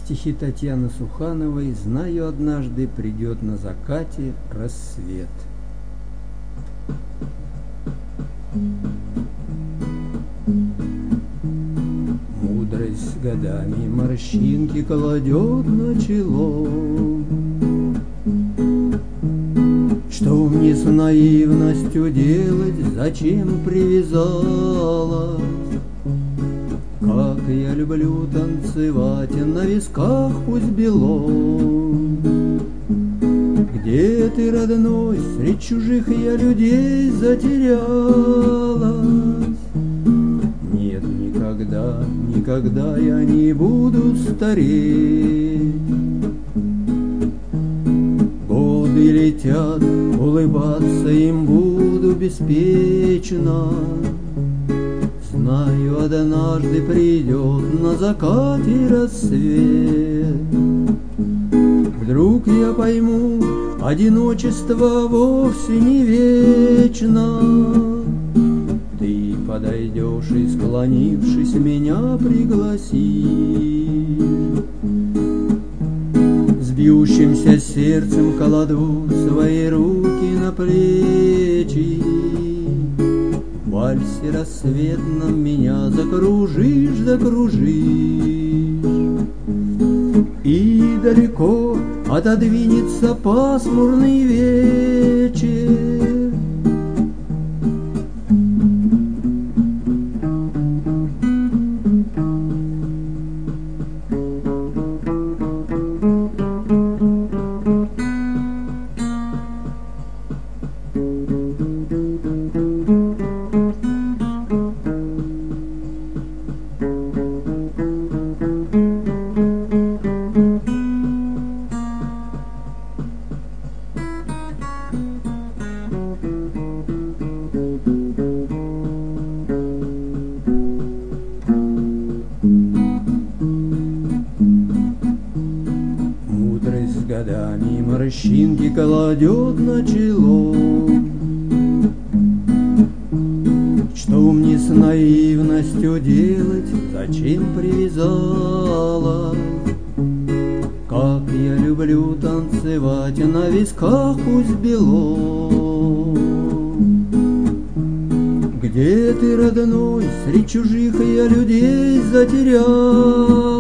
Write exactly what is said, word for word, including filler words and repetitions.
Стихи Татьяны Сухановой. Знаю, однажды придет на закате рассвет. Мудрость с годами морщинки кладет на чело. Что мне с наивностью делать, зачем привязалась? Как я люблю танцевать, на висках пусть бело. Где ты, родной, средь чужих я людей затерялась? Нет, никогда, никогда я не буду стареть. Годы летят, улыбаться им буду беспечно. Знаю, однажды придет на закате рассвет. Вдруг я пойму, одиночество вовсе не вечно. Ты подойдешь и, склонившись, меня пригласишь. С бьющимся сердцем кладу свои руки на плечи. В вальсе рассветном меня закружишь, закружишь. И далеко отодвинется пасмурный вечер. С годами морщинки кладет на чело. Что мне с наивностью делать, зачем привязалась? Как я люблю танцевать, на висках пусть бело. Где ты, родной, средь чужих я людей затерялась?